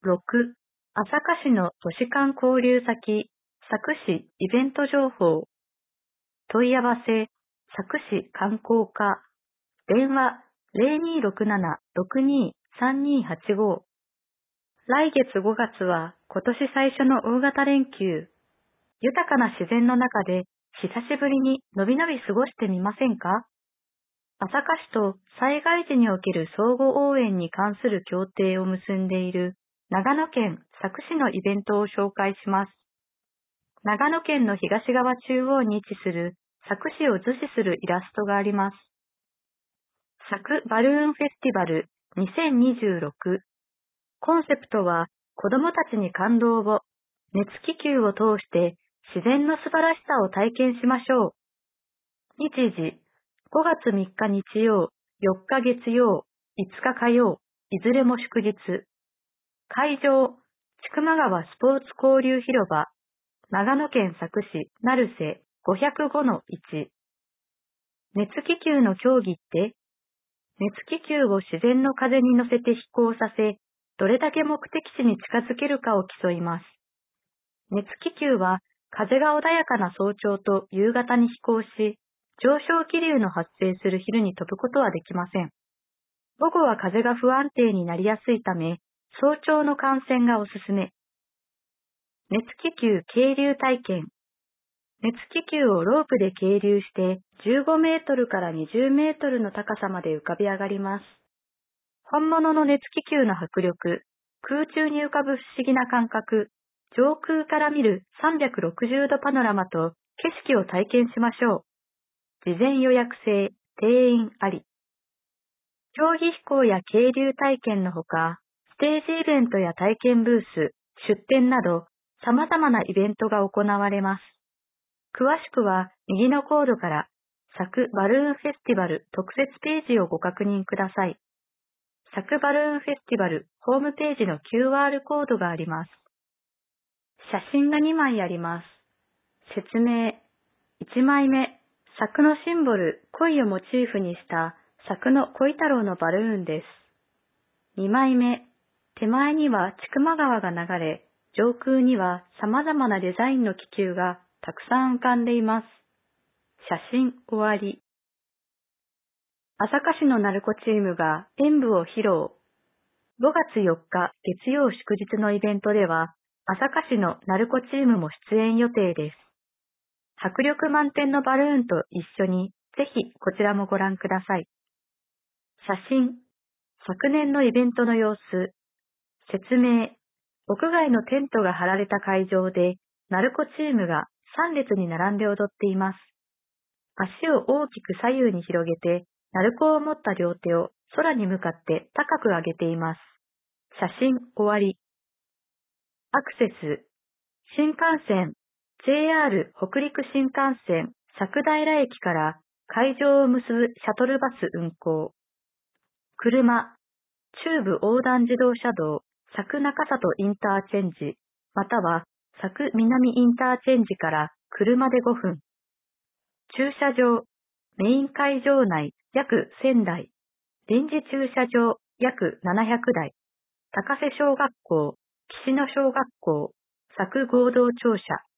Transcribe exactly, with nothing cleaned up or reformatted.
ろく、朝霞市の都市間交流先、佐久市イベント情報。問い合わせ、佐久市観光課。電話 ゼロにーろくなな ろくにーさんにーはちご。来月ごがつは今年最初の大型連休。豊かな自然の中で久しぶりにのびのび過ごしてみませんか？朝霞市と災害時における相互応援に関する協定を結んでいる長野県佐久市のイベントを紹介します。長野県の東側中央に位置する佐久市を図示するイラストがあります。佐久バルーンフェスティバルにせんにじゅうろく。コンセプトは子どもたちに感動を、熱気球を通して自然の素晴らしさを体験しましょう。日時、ごがつみっか日曜、よっか月曜、いつか火曜、いずれも祝日。会場、千曲川スポーツ交流広場、長野県佐久市成瀬 ごひゃくごのいち。熱気球の競技って、熱気球を自然の風に乗せて飛行させ、どれだけ目的地に近づけるかを競います。熱気球は風が穏やかな早朝と夕方に飛行し、上昇気流の発生する昼に飛ぶことはできません。午後は風が不安定になりやすいため、早朝の観戦がおすすめ。熱気球係留体験。熱気球をロープで係留してじゅうごメートルからにじゅうメートルの高さまで浮かび上がります。本物の熱気球の迫力、空中に浮かぶ不思議な感覚、上空から見るさんびゃくろくじゅうどパノラマと景色を体験しましょう。事前予約制、定員あり。競技飛行や係留体験のほか、ステージイベントや体験ブース、出展など、様々なイベントが行われます。詳しくは、右のコードから、佐久バルーンフェスティバル特設ページをご確認ください。佐久バルーンフェスティバルホームページの キューアール コードがあります。写真がにまいあります。説明。いちまいめ、佐久のシンボル、鯉をモチーフにした佐久の鯉太郎のバルーンです。にまいめ、手前には千曲川が流れ、上空には様々なデザインの気球がたくさん浮かんでいます。写真終わり。朝霞市の鳴子チームが演舞を披露。ごがつよっか月曜祝日のイベントでは、朝霞市の鳴子チームも出演予定です。迫力満点のバルーンと一緒に、ぜひこちらもご覧ください。写真、昨年のイベントの様子、説明、屋外のテントが張られた会場で、鳴子チームがさん列に並んで踊っています。足を大きく左右に広げて、鳴子を持った両手を空に向かって高く上げています。写真終わり。アクセス。新幹線、ジェイアール 北陸新幹線佐久平駅から会場を結ぶシャトルバス運行。車、中部横断自動車道佐久中里インターチェンジ、または佐久南インターチェンジから車でごふん。駐車場、メイン会場内約せんだい、臨時駐車場約ななひゃくだい、高瀬小学校、岸野小学校、佐久合同庁舎。